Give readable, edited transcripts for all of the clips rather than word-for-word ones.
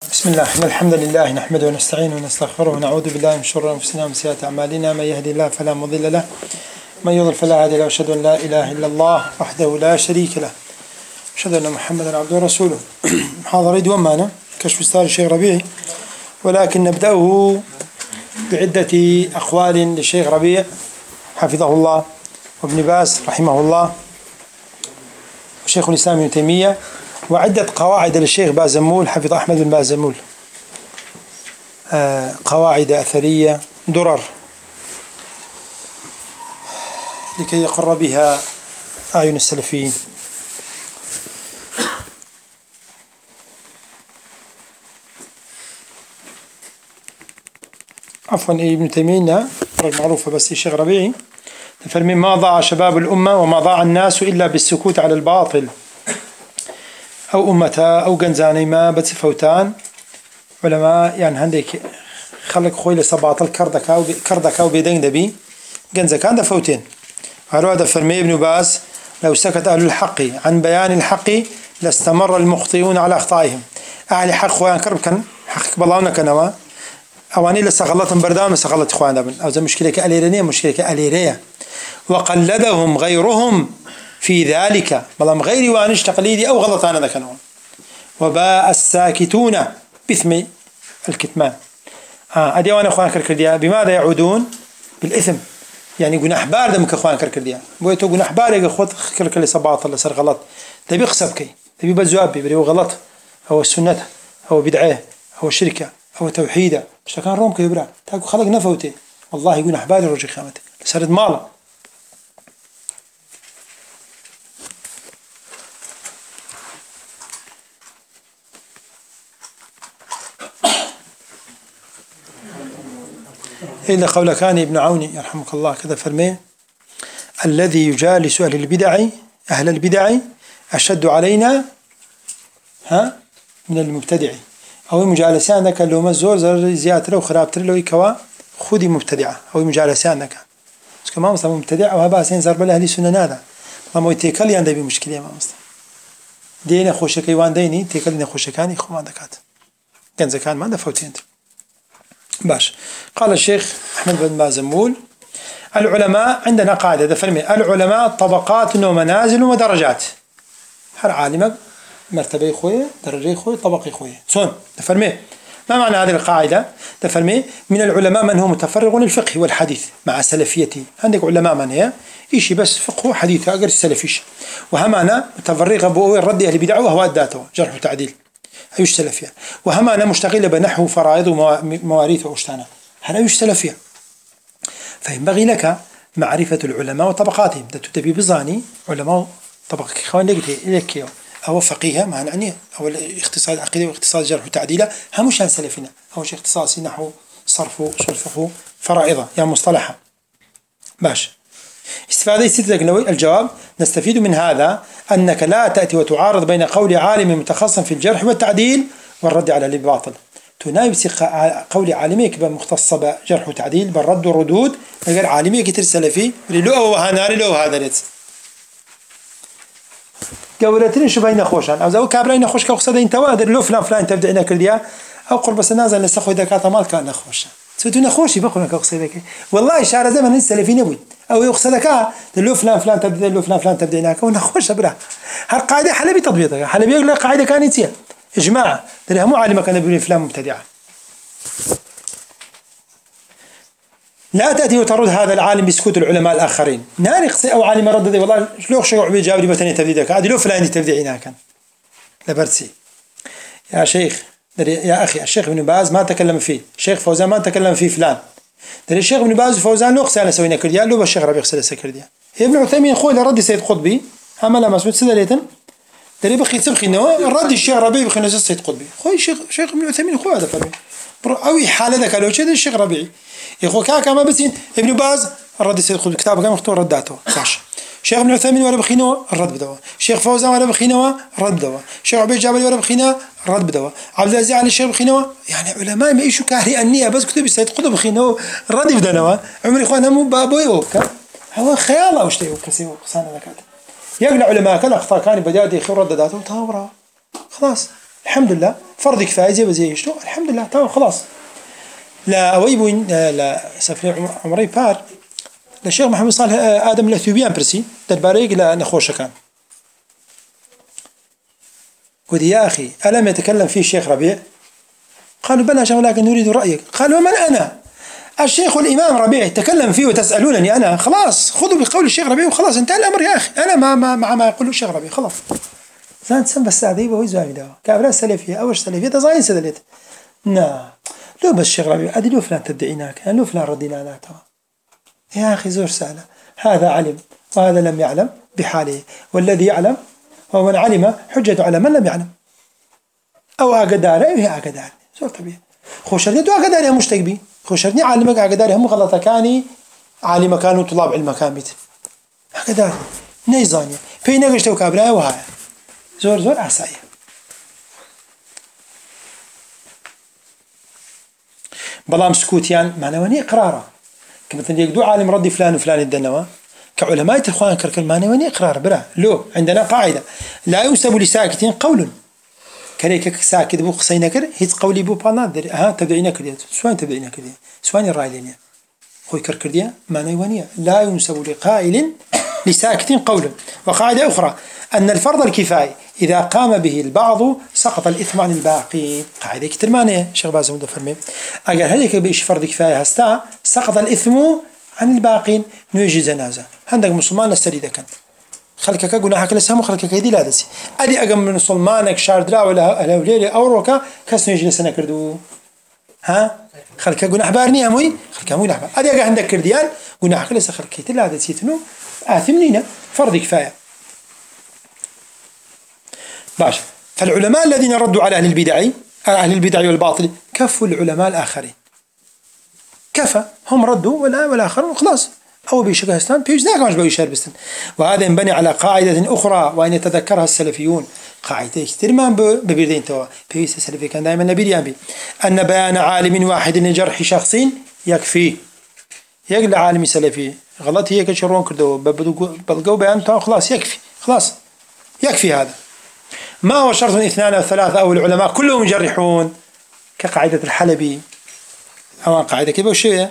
بسم الله إن الحمد لله نحمده ونستعينه ونستغفره ونعوذ بالله من شرور أنفسنا ومن سيئات أعمالنا من يهدي الله فلا مضل له من يضلل فلا هادي له وأشهد أن لا إله إلا الله وحده لا شريك له أشهد أن محمدا عبده ورسوله. محاضرة دوام معنا كشف ستار الشيخ ربيع، ولكن نبدأه بعدة أقوال للشيخ ربيع حفظه الله وابن باز رحمه الله وشيخ الإسلام ابن تيمية، وعدة قواعد للشيخ بازمول حفظ أحمد بن بازمول، قواعد أثرية درر لكي يقر بها أعين السلفيين. عفوا ابن تيمية معروفة، بس الشيخ ربيعي فمن ما ضاع شباب الأمة وما ضاع الناس إلا بالسكوت على الباطل أو أمتها أو جنزاني ما بس فوتان علماء يعني عندك خلق خوي لصباطل كردكا وبيدين دبي جنزة كان ده فوتين. قالوا هذا فرمي ابن باز لو سكت أهل الحق عن بيان الحق لاستمر المخطئون على أخطائهم. أهل الحق خوان كرب كان حق بلاونا كنوا أواني لسغلتهم بردام سغلت خوان ابن أو زي مشكلة كأليرية مشكلة كأليرية وقلدهم غيرهم في ذلك بلام غيري وانش تقليدي أو غلطان ذا كانوا. وباء الساكتون بإثم الكتمان. أدي وانا أخوان كركرديا بماذا يعودون؟ بالإثم، يعني قلنا أحبار دمك أخوان كركرديا بويتو قلنا أحبار يا أخوات كركلي صباط الله صار غلط تبي يقصب كي تبي بزوابي بريو غلط هو السنة هو بدعة هو شركة هو توحيدة مش كان روم كيبرا تاكو خلق نفوتي والله يقول أحبار الرجل خامته سرد ماله. إلا قول كان ابن عوني يرحمك الله كذا فرمي الذي يجالس أهل البدع أشد علينا من المبتدع أو مجالسان ذاك اللي مزور زيادة له وخرابت له يكوا خذي مبتدعة أو مجالسان ذاك بس كمان مصلا مبتدع وهذا سين زرب له أهل سنة نادا ما يتكل يعني بمشكلة ما مصلا دينا خوشك يوان ديني تكلنا خوشكاني خو ما ذكات كان زكان ما دفوتين باش. قال الشيخ أحمد بن بازمول العلماء عندنا قاعدة فرمي العلماء طبقات ومنازل ودرجات. هر عالم مرتبة خوية درجة خوية طبقة خوية صون فرمي. ما معنى هذه القاعدة؟ فرمي من العلماء من هو متفرغ للفقه والحديث مع سلفيته. عندك علماء من هي إيشي بس فقه وحديث أجر السلفيش، وهمانا متفرغ بأوي الرد أهل بدعة وهو ذاته جرح وتعديل أيش سلفية، وهم أنا مشتغل بنحو فرائض ومواريث وأشتانا هذا أيش سلفية. فينبغي لك معرفة العلماء وطبقاتهم تتبي بزاني علماء طبقة خوان لك أو فقيه معنى أو اختصاص عقيدة واختصاص جرح وتعديله هم مش سلفنا أو شيء اختصاصي نحو صرف وصرفه فرائضة يعني مصطلحة باش. استفادة ستة الجواب نستفيد من هذا أنك لا تأتي وتعارض بين قول عالم متخصص في الجرح والتعديل والرد على الباطل. تنايب قول عالميك بمختص بجرح وتعديل بالرد والردود غير عالميك كتير سلفي لو هذا لو هذا لت قولتين شو بين خوشان أو زو كابرين خوش كوخصد أنت وادر لو فلان تبدأ كرديا أو قرب سنازل لسخو إذا كانت مال كان خوش سوتنا خوشي بقولنا كوخصدك والله شعر زمن السلفيين أبوي أو يقصدك لو فلان تبدأ لو فلان تبدأ هناك ونخوش برا. هالقاعدة حلبي تطبيقها حلبي يقول قاعدة كانت هي إجماع ده مو عالم كان يقول فلان مبتدعة. لا تأتي وترد هذا العالم بسكوت العلماء الآخرين نارق أو عالم رد ذي والله شلون شيوع بيجاوب بتاني تبديدك عادي لو فلان تبدي هناك لبرسي يا شيخ يا أخي. الشيخ ابن باز ما تكلم فيه، الشيخ فوزان ما تكلم فيه فلان. ده الشيخ ابن باز وفوزان لو خسالة سوينا كرديا لو بالشيخ ربيع خسالة سكرديا. ابن عثيمين خوي لرد سيد قطبي عمل مسعود سدليتن ده بخي سبخي إنه الرد الشيخ ربيع بخي نزل سيد قطبي خوي شيخ ابن عثيمين خوي هذا فرمي أوي حالة ذاك لو شيء الشيخ ربيعي يخو كاكا ما بس ابن باز الرد سيد قطبي كتابه كان مختار رداته صح. شيخ ابن عثيمين ولا بخينه الرد بدوا، شيخ فوزان ولا بخينه الرد بدوا، شيخ عبيد جابر ولا بخينه الرد بدوا، عبد العزيز علي الشيخ بخينه يعني علماء ما يشوا كاهري النية بس كتب سيد قطب بخينه الرد بدنا عمري إخواننا مو بابوي وكا هو خياله وشتي وكسي وقصان ذكاته يقنع علماء كان أخطاء كان بدأت يخير ردداته وتهورا خلاص الحمد لله فرض كفاية زي وزي شنو الحمد لله تمام خلاص. لا أويبوين لا سفر عمري بار الشيخ محمد صالح آدم الأثيوبيان برسي درباريق لا نخوش كان ودي يا أخي ألم يتكلم فيه الشيخ ربيع؟ قالوا بلى ولكن نريد رأيك. قالوا من أنا؟ الشيخ والإمام ربيع تكلم فيه وتسألونني أنا؟ خلاص خذوا بقول الشيخ ربيع وخلاص انتهى الأمر يا أخي. أنا ما يقول الشيخ ربيع خلاص. زين سن بس عذيبة وهي زاوية دوا كابلا سلفية أوش سلفية تزاين سدلت. نعم لو بس الشيخ ربيع أدي لو فلان تدعيناك لو فلان ردينا لا توا يا أخي زور سهلة. هذا علم وهذا لم يعلم بحاله والذي يعلم ومن علم حجة على من لم يعلم أو أقداره وهي أقداره زور طبيعي. خوشرني دو أقداره مش تقبي خوشرني علمك أقداره هم غلطة كاني عالم كانوا طلاب علم كان بيت أقداره نيزانية في نقش تو كابراء وهاي زور عساية. بلام سكوتيان معنواني إقراره كمثلا يقدو عالم ردي فلان وفلان الدنوا كعلماء الإخوان كركل معنواني إقرار برا لو عندنا قاعدة لا ينسب لساكت قول كريك ساكت بو خصينا كر هيت قولي بو بانادر ها تبعينا كرديت سواء تبعينا كرديت سواء الرايلين خوي كركرديا معنوانية لا ينسب لقائل لساكت قول. وقاعدة أخرى أن الفرض الكفاية إذا قام به البعض سقط الإثم عن الباقي. قاعدة كتير معنى شيخ باز مدة فرمي أجل هذيك بيش فرض كفاية هستا سقط الإثم عن الباقين نيجي جنازة عندك مسلمان السريدة كان خلكك جناحك لسهم وخلكك يدي لا دسي أدي أجمع من مسلمانك شاردرا ولا أوليري أو روكا كاس نيجي لسنا كردو ها خلكك جناح بارني أموي خلكك أموي نحبا أدي أجا عندك كرديان جناحك لسه خلكك يدي لا دسي تنو آثمنينا فرض كفاية باش. فالعلماء الذين ردوا على أهل البدع والباطل كفوا العلماء الآخرين كفى هم ردوا والآخرون خلاص أو بيشكهستان بيجزاك مش بيشربستان. وهذا ينبني على قاعدة أخرى وأن يتذكرها السلفيون قاعدة كثير ما ببيردين توا بيس السلفي كان دائما نبيل ينبي أن بيان عالم واحد لجرح شخص يكفي يقل عالم سلفي غلط هي كشرون كردو بلقوا بيان توا خلاص يكفي خلاص يكفي. هذا ما هو شرط اثنان أو ثلاثة أو العلماء كلهم يجرحون كقاعدة الحلبي أو قاعدة كيف وشيء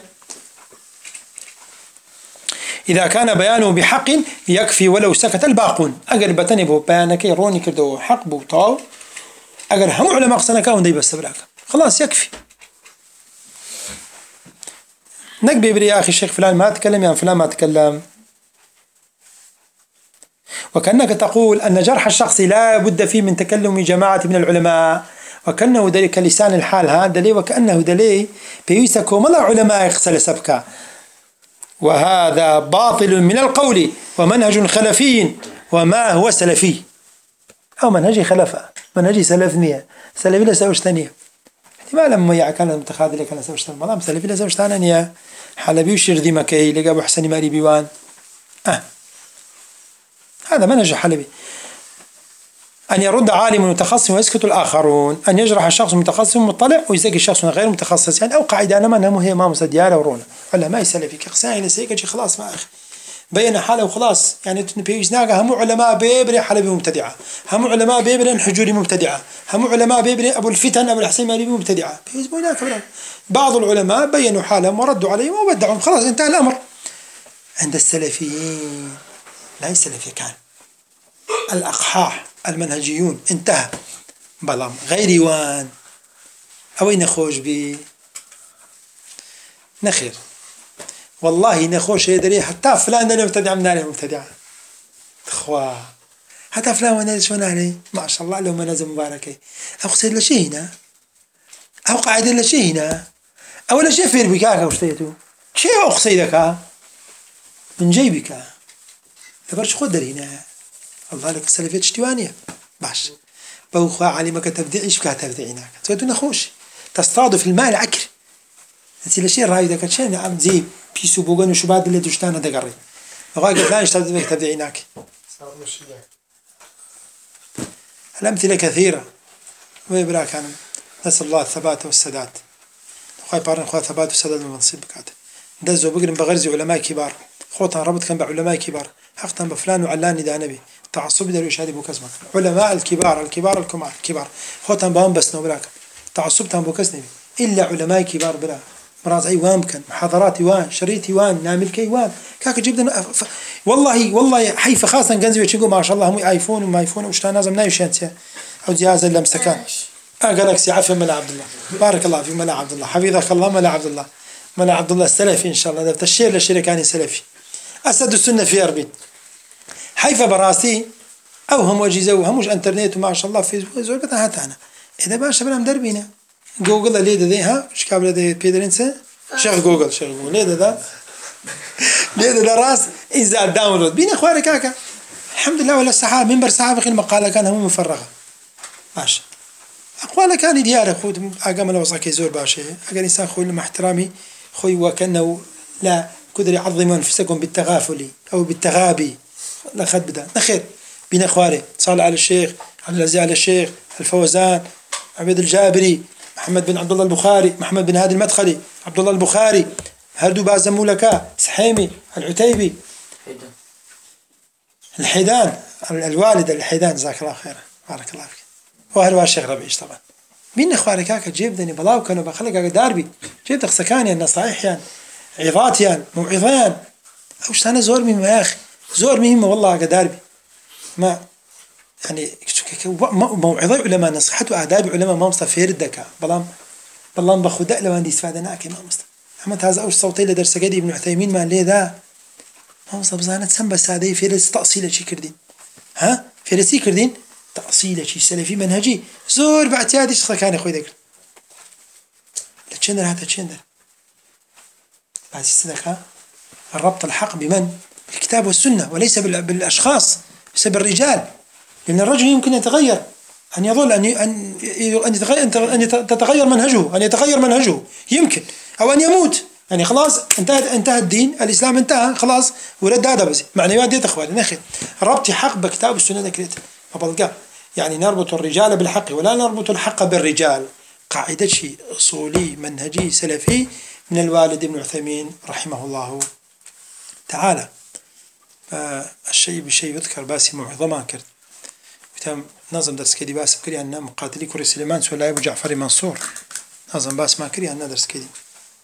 إذا كان بيانه بحق يكفي ولو سكت الباقون. أجر بتنبه بيانك يروني كده حق بوطاو أجر هم علماء قصناك أو بس براك خلاص يكفي. نقبي بري يا أخي الشيخ فلان ما تكلم يعني فلان ما تكلم وكأنك تقول أن جرح الشخص لا بد فيه من تكلم جماعة من العلماء وكأنه ذلك لسان الحال هذا لي وكأنه دلي بيسكو ملا علماء يغسل سبكا. وهذا باطل من القول ومنهج خلفي وما هو سلفي أو منهج خلفة منهج سلفنية سلفي لسوش ثانية ما لما يعكن المتخاذ لك أنا سوش ثانية ملام سلفي لسوش ثانية حلبي وشير ذي مكي لقى أبو حسن ماري بيوان هذا منهج حلبي. أن يرد عالم متخصص ويسكت الآخرون أن يجرح الشخص متخصص مطلع ويزكي الشخص غير متخصص يعني أو قاعدة أنا ما هي ما مسديارة ورونا ولا ما يسلفي كقسائي لسيكش خلاص ما أخي بين حاله وخلاص يعني تنبيجناها هم علماء بيبري حلبي مبتدعة هم علماء بيبري الحجوري مبتدعة هم علماء بيبري أبو الفتن أبو الحسين مالي مبتدعة بعض العلماء بينوا حالهم وردوا عليهم وبدعهم خلاص انتهى الأمر. عند السلفيين لا السلفي كان الأقحاح المنهجيون انتهى بلام غير يوان أوين نخوش بي نخير والله نخوش يدري حتى فلان ده مبتدع من عليه مبتدع اخوا حتى فلان وانا شو عليه ما شاء الله لهم نازل مباركه او قصيد لشي هنا او قاعد لشي هنا او لا شيء فير بكاك وشتيتو شيء قصيدك من جيبك تبرش خد هنا الله لك السلفية اشتوانية باش بوخا علمك تبديعش بكا تبديعيناك تقول نخوش تصطاد في الماء العكر انت لشيء راي ذاك الشيء عم زي بيسو بوغن وشباد اللي دوشتانا دقري وغاية قلت لا اشتغل بك تبديعيناك. الأمثلة كثيرة ويبراك أنا نسأل الله الثبات والسداد وخاي بارن خواه ثبات والسداد من منصب بكاته دزو بقرن بغرزي علماء كبار خوتها ربط كان بعلماء كبار حقا بفلان وعلاني دا نبي تعصب درويش هذه بوكسمك علماء الكبار الكبار خوتهم بهم بس نوبلاك تعصب تام بوكسني إلا علماء كبار بلا مراجع وان كان محاضرات وان شريط وان نعمل كي وان كاك جبنا والله حيفا خاصة جنزي وتشيقوا ما شاء الله هم ايفون وما ايفون وش لازم نايشان او جهاز اللي مسكان جالكسي عافية ملا عبد الله بارك الله في ملا عبد الله حفظك الله ملا عبد الله السلفي ان شاء الله ده الشير للشركاني سلفي اسد السنة في اربين حيفا براسي او هم وجيزه وهمش انترنت وما شاء الله فيسبوك زول بتاعتنا اذا باشا بنام دربينا جوجل ليه ده ها مش قابل ده بيدرنسه شغل جوجل ليه ده ليه ده راس انزال داونلود بين اخواني كاكا الحمد لله ولا السحاب منبر سحاب في المقاله كان هم مفرغه ماشي اقوال كان ديار خود اقام لو صاكي زور باشا اجل انسان خوي مع احترامي خوي وكانه لا قدر يعظموا انفسكم بالتغافل او بالتغابي لا خد بدا نخير بين اخواني صالح على الشيخ عبد العزيز على الشيخ الفوزان عبيد الجابري محمد بن عبد الله البخاري محمد بن هادي المدخلي عبد الله البخاري هردو بازمو لك سحيمي العتيبي الحيدان الوالد الحيدان جزاك الله خيرا بارك الله فيك وهل الشيخ ربيش طبعا مين اخواني كاكا جيب دني بلاو كانوا بخلق داربي جيب دخ سكاني النصائح يعني عظات يعني موعظان اوش انا زور مهم يا اخي زور مهم والله داربي ما يعني موعظة علماء نصيحة وآداب علماء ما مستفير الدكا بلام بخداء لو عندي استفادة ناكي ما مست أحمد هذا أوش صوتي لدرس قدي ابن عثيمين ما ليه ذا ما مست بزانة سنبا سادة فيرس تأصيل شي كردين ها فيرسي كردين تأصيل شي سلفي منهجي زور باعتيادي شخص كان يخوي ذكر لتشندر هذا تشندر بعد الصدقة الربط الحق بمن بالكتاب والسنة وليس بالأشخاص ليس بالرجال لأن الرجل يمكن يتغير أن يظل أن تتغير منهجه أن يتغير منهجه يمكن أو أن يموت يعني خلاص انتهى الدين الإسلام انتهى خلاص ولد هذا بس معنويات دي تخوالي نخي ربط حق بكتاب السنة ذكرت فبلقى يعني نربط الرجال بالحق ولا نربط الحق بالرجال قاعدة شيء أصولي منهجي سلفي من الوالد ابن عثيمين رحمه الله تعالى الشيء بالشيء يذكر باسي معظما كرت تم نظم درس كدي باس بكري أن مقاتلي كوري سليمان سولاي أبو جعفر منصور نظم باس ما كري أن درس كدي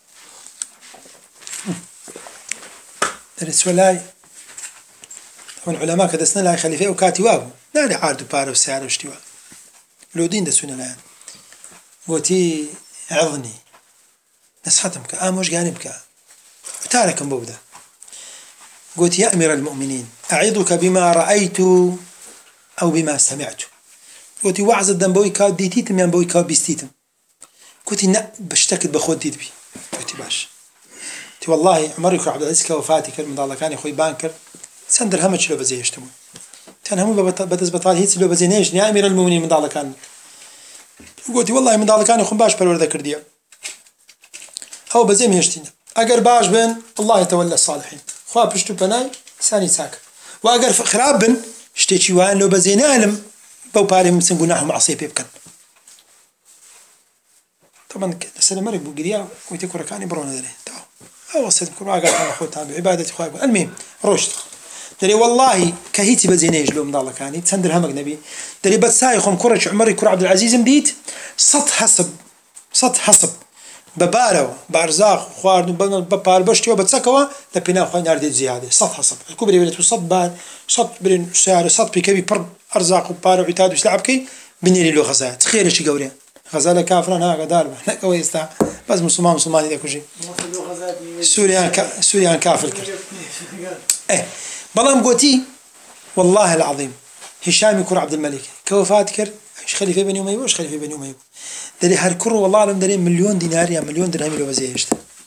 درس سولاي طبعا العلماء كدسنا لا خليفة وكاتي وابو لا لي عارض بارو سعر واشتوا لو دين دسونا الآن قوتي عظني نصحتهم كآموش جانبك تاركم بودا قلت يا أمير المؤمنين أعظك بما رأيت أو بما سمعت قلت وعظ الدنبوي كاب ديتيتم ينبوي كاب بيستيتم قلت لا بشتكت بخود ديت بي قلت باش قلت والله عمر يكون عبد العزيز كوفاتي كلمة الله كان يخوي بانكر سندر همش لو بزي يشتمون كان هم بدز بطال هيت لو بزي نيش يا أمير المؤمنين من الله كان قلت والله من الله كان يخون باش بالور ذكر ديا أو بزي مهشتين أجر باش بن الله يتولى الصالحين خواب بشتو بناي ثاني ساك وأجر خراب بن شتيشي وان لو بزينا علم بو باري ممسن قناحهم معصيه بيبكن طبعا السنة مرق بقريا ويتكو ركاني برونا داري أو وصيت بكم قال أنا أخوة تابع عبادتي خواب المهم رشد داري والله كهيتي بزينا يجلو من الله كاني تسندر همك نبي داري بتسايخهم كرش عمري كر عبد العزيز مديت صد حسب ببارو بارزاق خوارد ببار بشتي وبتسكوا لبنا خوين أردي زيادة صد حسب الكبري ولت صد بار صد برين سعر صد بكبي بر أرزاق وبارو عتاد وش لعبكي بنيري له غزال تخيل شيء قوري غزالة كافران ها قدار لا كويس بس مسلمان إذا كوجي سوريان كافر بلام قوتي والله العظيم هشام يكون عبد الملك كوفات كر إيش خليفة بني أمية وإيش خليفة بني أمية دلي هالكر والله أعلم دلي مليون دينار يا مليون درهم لو بزيشت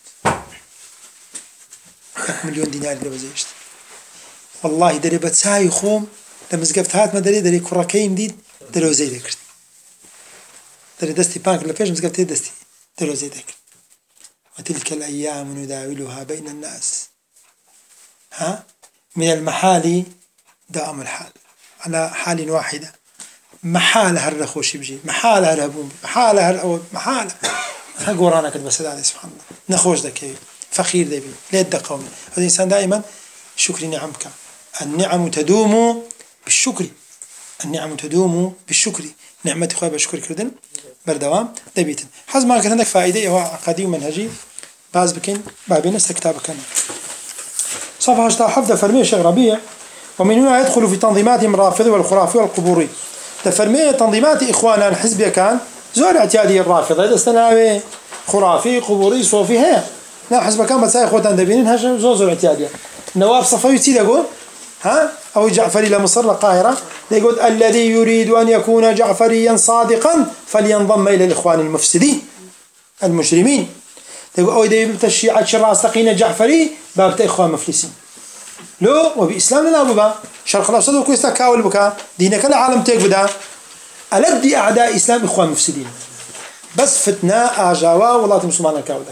مليون دينار لو بزيشت والله دلي بتساي خوم لما زقفت هات ما دلي كراكين دي دلو زي ذكرت دلي دستي بانك ولا فيش مزقفت دستي دلو زي ذكرت وتلك الأيام نداولها بين الناس ها من المحال دائم الحال على حال واحدة محال هالرخوش بيجي محال هالهبوم محال هالأول محال هقورانا كده بس هذا سبحان الله نخوش ده كيف فخير ده ليه ده قومي هذا الإنسان دائما شكر نعمك النعم تدوم بالشكر. النعم تدوم بالشكر، نعمة خواه بشكر كردن بردوام دبيتن. حز ما كان عندك فائدة هو عقدي ومنهجي باز بكين بابين استكتاب كان. صفحة 17 فرمي الشيخ ربيع: ومن هنا يدخل في تنظيماتهم الرافضي والخرافي والقبوري. تفرمي تنظيمات إخواننا الحزب كان زور اعتيادي الرافضة إذا استناوي خرافي قبوري صوفي هي لا حزب كان بس إخوتنا دبينين هاش زور اعتيادي. نواف صفوي تيدا يقول ها أو جعفري لمصر القاهرة يقول: الذي يريد أن يكون جعفريا صادقا فلينضم إلى الإخوان المفسدين المجرمين. يقول: أو إذا يبت الشيعة الراسخين جعفري بابت إخوان مفلسين. لو وبإسلام لا بابا شرق الأوسط وكويستا كاول بكا دينك العالم تكبدا ألدي أعداء إسلام إخوان مفسدين بس فتنة آجاوا والله تمسلمان كاودا.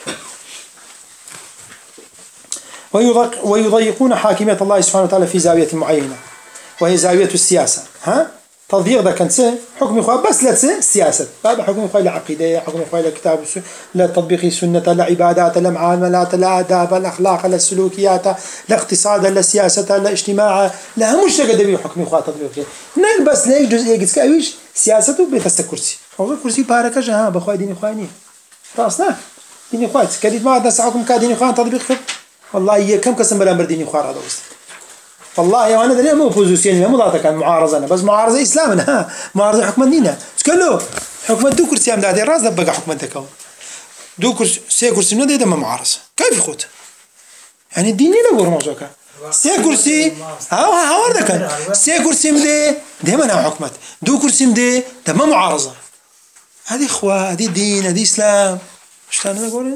ويضيقون حاكمية الله سبحانه وتعالى في زاوية معينة وهي زاوية السياسة. ها تضييق ده كان حكم إخوان بس لا سياسة باب حكم إخوان لعقيدة، حكم إخوان لكتاب لا تطبيق السنة، لا عبادات، لا معاملات، لا آداب، لا أخلاق، لا سلوكيات، لا اقتصاد، لا سياسة، لا اجتماع، لا مش تقدر حكم إخوان تطبيق نك بس ليك جزء جزء كأيش سياسته بيتست كرسي هو كرسي باركة جها بخوي دين إخوانية راسنا دين إخوان كديت ما عندنا حكم كدين إخوان تطبيق خير والله هي كم قسم بلا مردين إخوان هذا بس والله يا أنا دري مو بوزيشن مو ضاعت كان معارضة أنا بس معارضة إسلامنا ها معارضة حكم الدين تقولوا حكم دو كرسي أم دادي راس بقى حكم الدكوا دو كرسي سي كرسي من ده ما معارضة كيف خد يعني الدين لا بور موجوكا سي كرسي ها ورده كان سي كرسي مده ده ما حكمت دو كرسي مده ده ما معارضة هذه إخوة هذه دين هذه إسلام شلون أنا أقول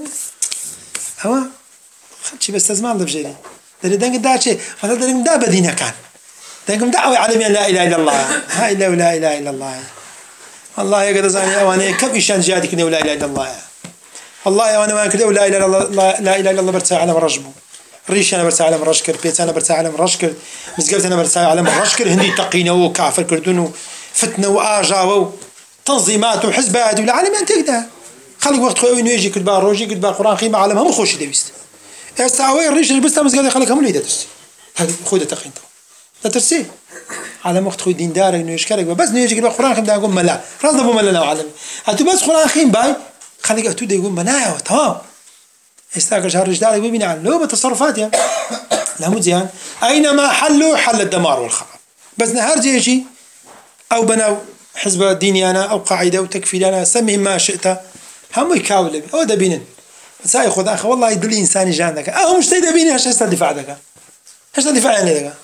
هوا خدش بس تزمان ده بجري ده دنق ده شيء هذا دنق ده بدينه كان دنقم دعوة عالميا لا إله إلا الله هاي لا إله إلا الله والله يا قد زاني أواني كم إيشان جادي كده ولا إله إلا الله والله يا أنا ما كده ولا إله إلا الله لا إله إلا الله برتاع على مرجبه ريش أنا برتاع على مرشكر بيت أنا برتاع على مرشكر مسقلت أنا برتاع على مرشكر هندي تقينا وكافر كردون فتنة وآجا وتنظيمات وحزبات ولا عالم أنت كده خلق وقت خوي إنه يجي كتبان روجي كتبان قرآن خيمة عالمها مخوش دبيست استعوي الريش اللي بس مسقلت خلق هم اللي يدرس هذا خود تقينته لا ترسي على وقت خوي دين دارك إنه يشكرك بس إنه يجي كتبان قرآن خيمة يقول ملا راس نبو ملا لا عالم هتو بس قرآن خيمة باي خلق أتو ده يقول منايا تمام استاكر شهر رجال يقول بيني عن لو بتصرفات يعني لا مو زين أينما حلوا حل الدمار والخراب بس نهار جيشي أو بنوا حزب ديني أنا أو قاعدة أو تكفير أنا سمي ما شئت هم يكاول أو دبينن بس هاي خذ أخي والله يدل إنسان جانك مش تدبيني عشان استدفع ذاك عشان استدفع يعني ذاك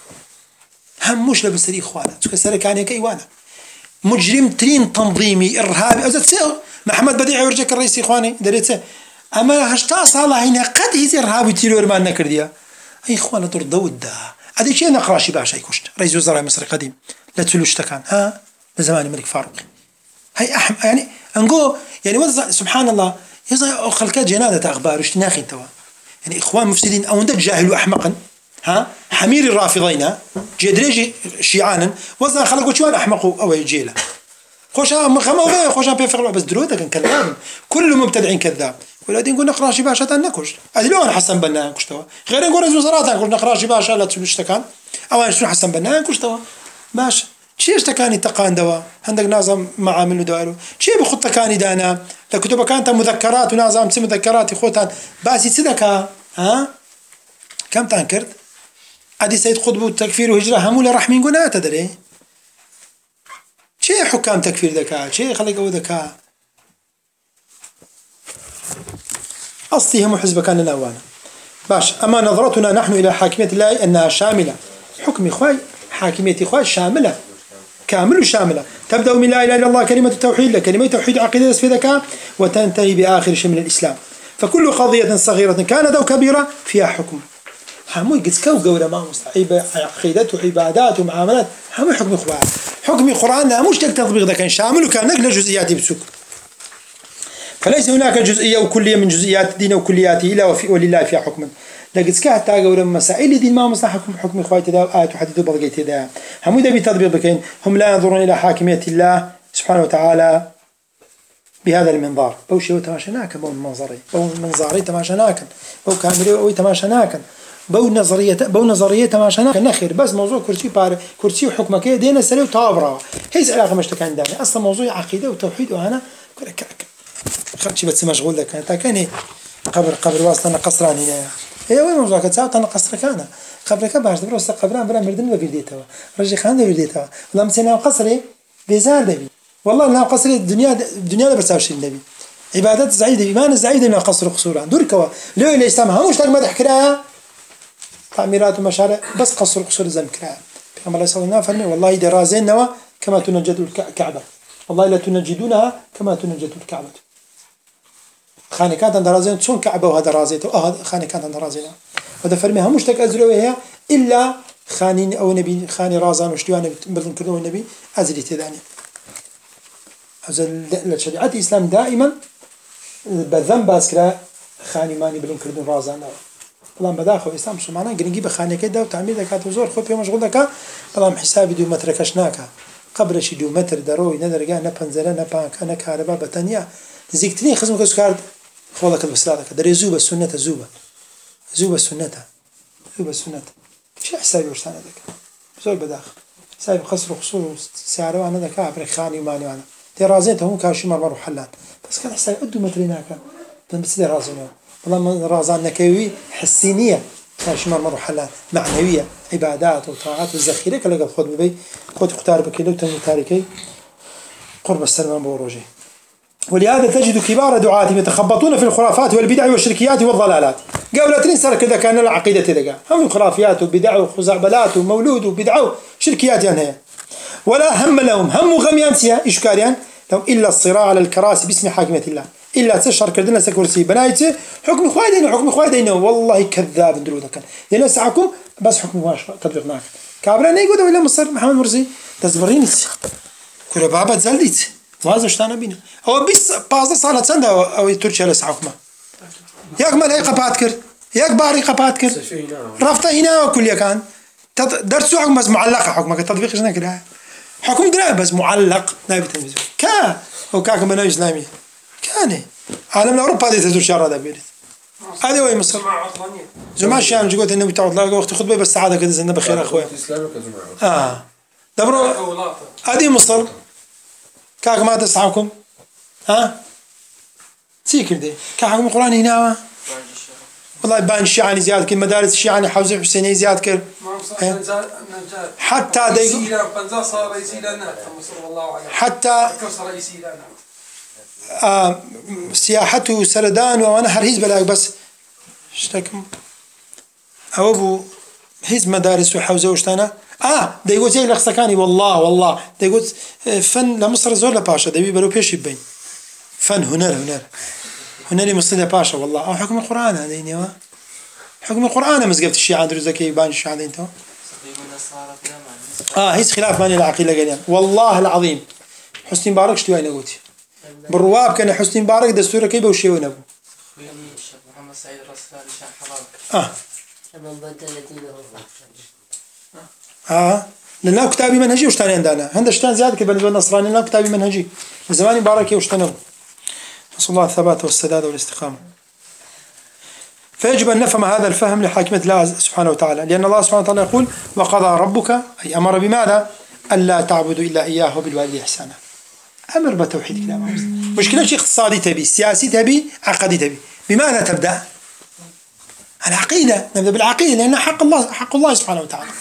هم مش لبس لي إخوانا تكسر كاني كيوانا مجرم ترين تنظيمي إرهابي أو تسير محمد بديع يرجعك الرئيس إخواني دريته أما هشتاص الله هنا قد هي إرهابي تيرور ما نكرديا أي إخوانا ترضوا الدا هذا شيء نقراشي باشا يكشت رئيس وزراء مصر قديم لا تلوش تكان ها لزمان الملك فاروق هاي يعني أنقو يعني وضع سبحان الله يظهر خلقات جنادة أخبار اشتناخي توا يعني إخوان مفسدين أو ندك جاهل وأحمقا ها حمير الرافضين جدريج شيعانا وضع خلقوا شوان أحمقوا أو يجيله خوشا مخمو خوشا بيفعلوا بس دروده كان كذاب كل مبتدعين كذاب ولادين نقول نقراشي باشا نكوش أدلون حسن بنان كشتوا غير نقول رئيس وزراء نقول نقراشي باشا لا تسولش تكان أو شنو حسن بنان كشتوا باش شيش تكاني تقان دوا عندك نظام معامل ودوائره شيء بخط تكاني دانا لكتب كانت مذكرات ونظام سي مذكرات خوتان باسي صدقها ها كم تنكرت ادي سيد قطب التكفير وهجره همول رحمين قناه تدري شيء حكام تكفير ذكاء شيء خلقوا ذكاء أصلهم حزب كان لنا وانا باش أما نظرتنا نحن إلى حاكمية الله أنها شاملة حكم إخوي حاكمية إخوي شاملة كامل وشاملة تبدأ من لا إله إلا الله كلمة التوحيد لكلمة توحيد عقيدة في ذكاء وتنتهي بآخر شيء من الإسلام فكل قضية صغيرة كانت أو كبيرة فيها حكم همو يقصكوا قولة ما مستعيبة عقيدة وعبادات ومعاملات همو حكم إخوان حكم القرآن لا مش تطبيق ذا كان شامل وكان نقل جزئيات بسوق فليس هناك جزئية وكلية من جزئيات الدين وكلياته إلا ولله فيها حكما لقد سكعت قولة مسائل الدين ما مصلح حكم إخواتي ذا آيات وحديث وبضقيت ذا همو ذا بتطبيق بكين هم لا ينظرون إلى حاكمية الله سبحانه وتعالى بهذا المنظار بوشي وتماشناك بو منظاري تماشناك بو كاميرا أو تماشناك بو نظرية تماشناك نخير بس موضوع كرسي وحكمك دينا سلو طابرة هيز علاقة مشتك عندنا أصلا موضوع عقيدة وتوحيد وأنا خلشي بس مشغول لك أنت كاني قبر واسطة قصران هنا هي وين موضوعك تساوي أنا قصر كان قبرك باش دبروس قبران بلا مردن بقديتها رجع خان بقديتها والله مسنا قصري بيزار دبي والله لا قصري الدنيا بس عشان النبي عبادات زعيدة إيمان زعيدة ما قصر قصورا دركوا لو الإسلام هموش تك ما تحكرها تعميرات ومشاريع بس قصر قصور زم كرا كما الله صلى الله عليه وسلم والله درازين نوا كما تنجد الكعبة والله لا تنجدونها كما تنجد الكعبة خانكات درازين تكون كعبة وهذا رازيته هذا خانكات درازين هذا فرمي هموش تك أزروها إلا خانين أو نبي خاني رازان وشتوان بدن كردون النبي أزري تداني الشريعة الإسلام دائما بذنب باسكرا خاني ماني بدن كردون رازان بلام بداخل إسلام سمعنا جرينجي بخانة كده وتعمير ذكاء وزور خب يوم مشغول ذكاء بلام حسابي 2 متر كشناكا قبل شي 2 متر دروي ندر جا نبنزلة نبانك أنا كهرباء بتانية زيكتني خزم كسكارد خولك البسلاتك دري زوبة السنة زوبة السنة شو حسابي وش أنا ذاك زور بداخل حسابي خسر وخسور سعره أنا ذكاء بري خاني وماني أنا ترازين هم كاشي مرة حلان بس كان حسابي 2 متر هناك بس رازين والله رازان نكوي حسينية كاشي مرة حلان معنوية عبادات وطاعات والذخيرة كلا قد خد ببي خد اختار بكيلو تاني تاريكي قرب السلمان بوروجي ولهذا تجد كبار دعاة يتخبطون في الخرافات والبدع والشركيات والضلالات قبل 3 سنة كذا كان العقيدة تلقى هم خرافيات وبدع وخزعبلات ومولود وبدع وشركيات يعني ولا هم لهم هم غميان سيا إشكاليان لو إلا الصراع على الكراسي باسم حاكمية الله إلا تشهر كردنا سكرسي بنايته حكم خوادين والله كذاب درو كان يعني ساعكم بس حكم واش تطبيقناك كابرا نيقود ولا مصر محمد مرسي تزبرينيت كل بابا زلديت وهذا اشتانا بينا هو بس بعض صالة سنة أو تركيا لسعكما ياك ملهي قباتكر ياك باري قباتكر رفضه هنا وكل يكان درسوا حكم بس معلقة حكمك التطبيق شنو كده حكم درا بس معلق نبي تنفيذ هو كاك من إسلامي كان عالم أوروبا هذه تدور شر هذا بيرد هذا وين مصر جماعة الشام جوت إنه بتعود لا وقت خطبة بس سعادة كده زنا بخير أخوي دبروا هذه مصر كاك ما تسعكم سيكر دي كاكم القرآن هنا والله بان الشيعاني زياد كل مدارس الشيعاني حوزة حسيني زياد كل حتى حتى سياحته سردان وأنا هرهيز بلاك بس اشتكم أو أبو هيز مدارس وحوزة وشتانا ده يقول زي الأخسكاني والله ده يقول فن لمصر زور لباشا ده بيبلو بيش يبين فن هنر مصر لباشا والله أو حكم القرآن هذين حكم القرآن مسقفت الشيعة درو زكي بان الشيعة هذين تو هيز خلاف ماني العقيلة قالين والله العظيم حسني مبارك شتوي أنا قلت بالرواب كان حسني مبارك دستوره كيف وشيء ونبو محمد سعيد الرسلان شان حرام لنا كتابي منهجي وشتاني عندنا هند اشتان زيادة كبالنسبة للنصراني لنا كتابي منهجي زمان مبارك وشتانه نسأل الله الثبات والسداد والاستقامة فيجب أن نفهم هذا الفهم لحاكمة الله سبحانه وتعالى لأن الله سبحانه وتعالى يقول وقضى ربك أي أمر بماذا ألا تعبدوا إلا إياه وبالوالدين إحسانا أمر بتوحيد كلامه مشكلة شيء اقتصادي تبي سياسي تبي عقدي تبي بماذا تبدأ العقيدة نبدأ بالعقيدة لأنها حق الله سبحانه وتعالى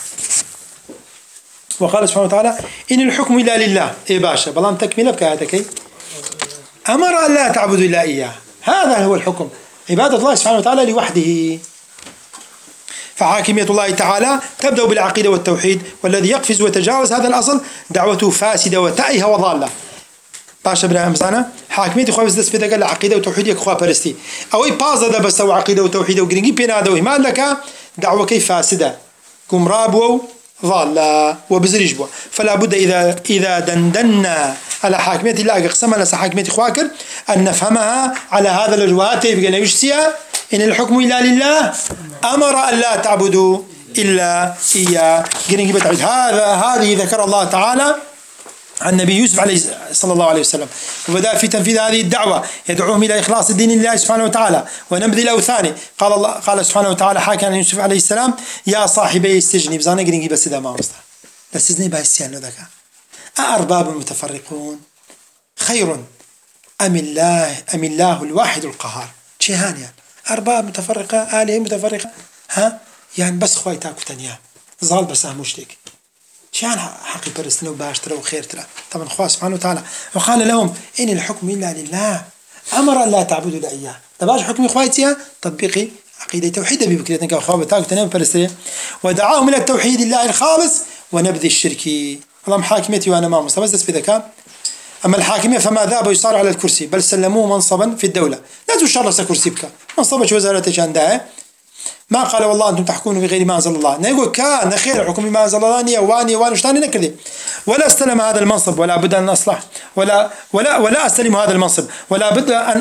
وقال سبحانه وتعالى إن الحكم إلا لله إيه باشا بلام تكملة بكاتكي أمر أن لا تعبدوا إلا إياه هذا هو الحكم عبادة الله سبحانه وتعالى لوحده فحاكمية الله تعالى تبدأ بالعقيدة والتوحيد والذي يقفز ويتجاوز هذا الأصل دعوته فاسدة وتائهة وضالة باشا ابراهيم زانا حاكمية إخوة بس دست بيدك العقيدة وتوحيد إخوة برستي أو أي بازا ده بس عقيدة وتوحيد وجرينجي بينا ده وما لك دعوة كيف فاسدة كمراب ضالة وبزرجبوا فلا بد إذا دندنا على حاكمية الله قسم على حاكمية إخواك أن نفهمها على هذا الوجهات يبقى نيجسيا إن الحكم إلا لله أمر أن لا تعبدوا إلا إياه جرينجي بتعود هذه ذكر الله تعالى عن النبي يوسف عليه صلى الله عليه وسلم، وبدأ في تنفيذ هذه الدعوة يدعوهم إلى إخلاص الدين لله سبحانه وتعالى ونبذ الأوثان. قال سبحانه وتعالى حاكيا عن يوسف عليه السلام: يا صاحبي السجن بزانا قرنجي بس إذا ما مصدر لسجني باستيان ذاك أأرباب متفرقون خير أم الله الواحد القهار. شيهان يعني أرباب متفرقة، آلهة متفرقة، ها يعني بس خوي تاكو تنيا ظال بس مشتك شان حقي برسنا وباشترا وخير ترى طبعا خواه سبحانه وتعالى. وقال لهم إن الحكم إلا لله أمر أن لا تعبدوا إلا إياه. تباش حكمي خواتيا تطبيقي عقيدة توحيد بفكرتك أخوة بتاكو تنيا برسنا ودعاهم إلى التوحيد الله الخالص ونبذ الشرك. اللهم حاكمتي وأنا ما مصطفى بس بذكاء. أما الحاكمية فما ذهبوا يصار على الكرسي بل سلموه منصبا في الدولة. لا تشرس كرسي بك منصبك وزارة عندها ما قال والله أنتم تحكمون بغير ما أنزل الله. نقول كان خير حكم ما أنزل الله نية واني وشتاني نكذب ولا استلم هذا المنصب ولا بد أن أصلح ولا أستلم هذا المنصب ولا بد أن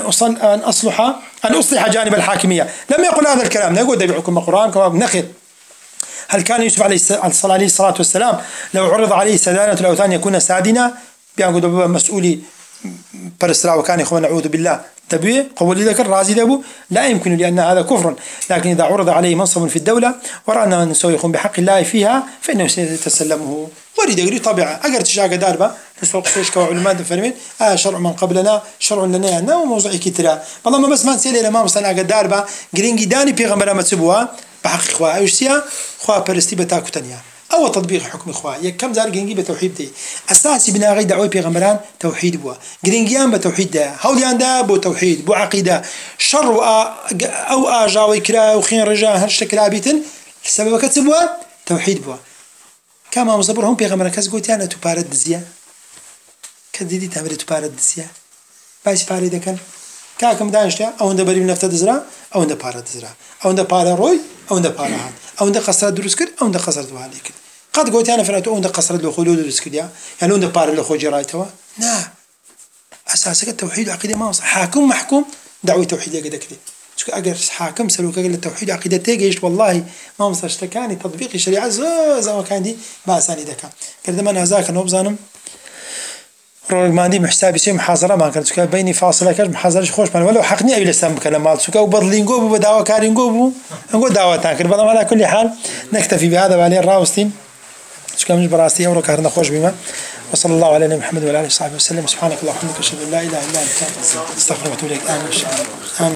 أصلح جانب الحاكمية. لم يقل هذا الكلام. نقول ده بحكم القرآن كما نخل. هل كان يوسف عليه الصلاة والسلام لو عرض عليه سدانة الأوثان يكون سادنا بيقول مسؤولي برسرا وكان إخوان نعوذ بالله تبيه قولي ذكر رازي ذبو لا يمكن لأن هذا كفر. لكن إذا عرض عليه منصب في الدولة ورأنا أن يقوم بحق الله فيها فإنه سيتسلمه. ورد يقول طبعا أجر تشاق داربة نسوق فيش كوعلماء فرمين شرع من قبلنا شرع لنا أنا وموضوع كتير والله ما بس ما نسيل إلى ما مصنع داربة جرينجي داني بيغمر ما تسبوها بحق إخوة أيشيا إخوة برستي بتاكو تانية أو تطبيق حكم إخوة كم زار جرينجي بتوحيد دي أساسي بناء غير دعوة بيغمران توحيد بوا جرينجيان بتوحيد ده هوليان ده بو توحيد بو عقيدة شر أو آجا وكرا وخين رجاء هالشكل عبيتن السبب كتسبوا توحيد بوا كما مصبرهم بيغمران كاس قلت أنا تبارد دزيا كديدي تعمل تبارد دزيا باش بارد كان كاكم دانشتا أو عند بريم نفط دزرا أو عند بارد دزرا أو عند بارد روي أو عند بارد هاد أو عند قصر دروس كر أو عند قصر دوالي كر قد قلت أنا فرأت أو عند قصر دو خلود دروس كر يعني عند بارد لو خوجي رايتوا نا أساسك التوحيد وعقيدة ما وصل حاكم محكوم دعوة توحيدية كده كده شو أجر حاكم سلوك أجر التوحيد وعقيدة تيجيش والله ما وصل اشتكاني تطبيق الشريعة زي ما كان دي ما أساني ذكاء كده ما نهزاك نوبزانم رول ما عندي محسابي شيء محاضرة ما كانت سكوا بيني فاصلة كاش محاضرة خوش من ولا حقني أبي لسه بكلام مال سكوا وبرلينجو وبدعوة كارينجو نقول دعوة تانكر بدل على كل حال نكتفي بهذا وعليه الراوستين سكوا مش براستي أو كارنا خوش بما وصلى الله على نبينا محمد وعلى آله وصحبه وسلم. سبحانك اللهم وبحمدك أشهد أن لا إله إلا أنت أستغفرك وأتوب إليك. آمين.